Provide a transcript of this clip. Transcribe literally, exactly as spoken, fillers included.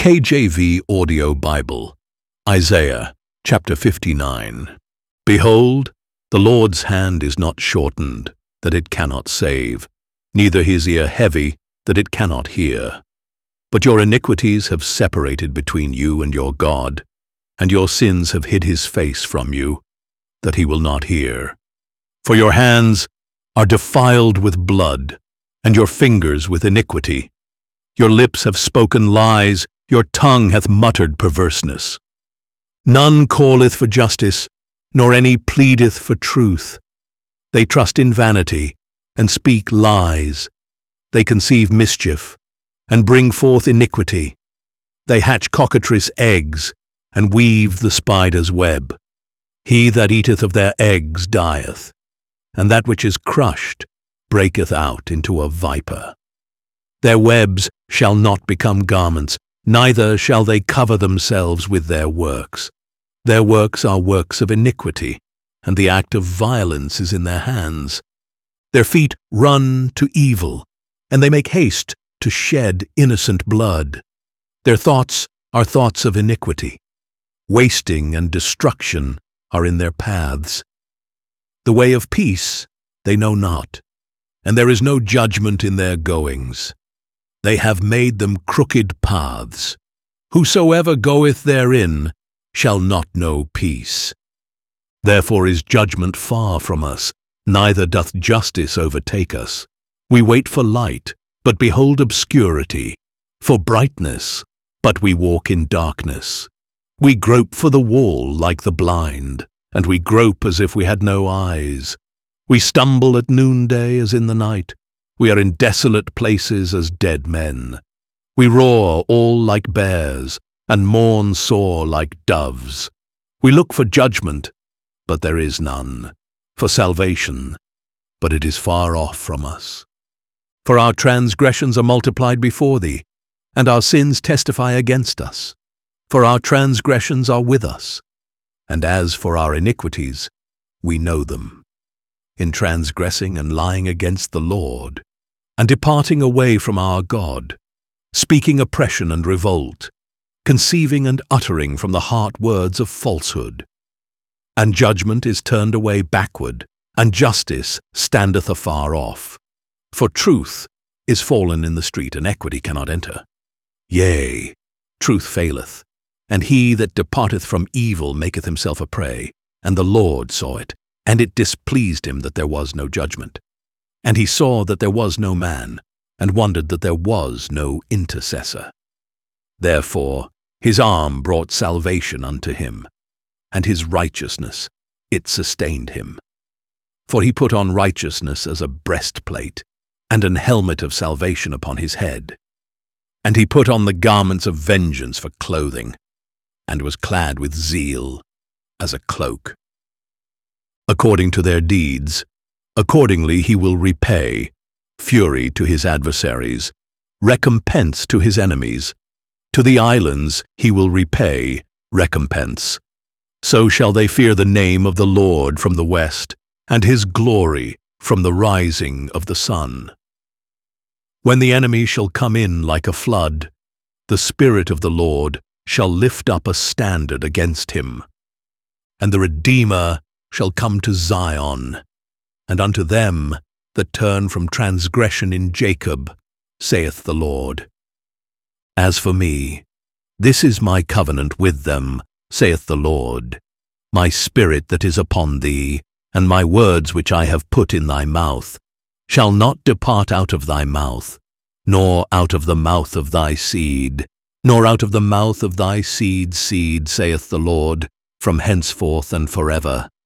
K J V Audio Bible, Isaiah chapter fifty-nine. Behold, the Lord's hand is not shortened, that it cannot save, neither his ear heavy, that it cannot hear. But your iniquities have separated between you and your God, and your sins have hid his face from you, that he will not hear. For your hands are defiled with blood, and your fingers with iniquity. Your lips have spoken lies, your tongue hath muttered perverseness. None calleth for justice, nor any pleadeth for truth. They trust in vanity, and speak lies. They conceive mischief, and bring forth iniquity. They hatch cockatrice eggs, and weave the spider's web. He that eateth of their eggs dieth, and that which is crushed breaketh out into a viper. Their webs shall not become garments, neither shall they cover themselves with their works. Their works are works of iniquity, and the act of violence is in their hands. Their feet run to evil, and they make haste to shed innocent blood. Their thoughts are thoughts of iniquity. Wasting and destruction are in their paths. The way of peace they know not, and there is no judgment in their goings. They have made them crooked paths. Whosoever goeth therein shall not know peace. Therefore is judgment far from us, neither doth justice overtake us. We wait for light, but behold obscurity, for brightness, but we walk in darkness. We grope for the wall like the blind, and we grope as if we had no eyes. We stumble at noonday as in the night. We are in desolate places as dead men. We roar all like bears, and mourn sore like doves. We look for judgment, but there is none, for salvation, but it is far off from us. For our transgressions are multiplied before thee, and our sins testify against us. For our transgressions are with us, and as for our iniquities, we know them. In transgressing and lying against the Lord, and departing away from our God, speaking oppression and revolt, conceiving and uttering from the heart words of falsehood. And judgment is turned away backward, and justice standeth afar off. For truth is fallen in the street, and equity cannot enter. Yea, truth faileth, and he that departeth from evil maketh himself a prey. And the Lord saw it, and it displeased him that there was no judgment. And he saw that there was no man, and wondered that there was no intercessor. Therefore his arm brought salvation unto him, and his righteousness, it sustained him. For he put on righteousness as a breastplate, and an helmet of salvation upon his head. And he put on the garments of vengeance for clothing, and was clad with zeal as a cloak. According to their deeds, accordingly he will repay, fury to his adversaries, recompense to his enemies. To the islands he will repay, recompense. So shall they fear the name of the Lord from the west, and his glory from the rising of the sun. When the enemy shall come in like a flood, the Spirit of the Lord shall lift up a standard against him. And the Redeemer shall come to Zion, and unto them that turn from transgression in Jacob, saith the Lord. As for me, this is my covenant with them, saith the Lord, my spirit that is upon thee, and my words which I have put in thy mouth, shall not depart out of thy mouth, nor out of the mouth of thy seed, nor out of the mouth of thy seed's seed, saith the Lord, from henceforth and forever.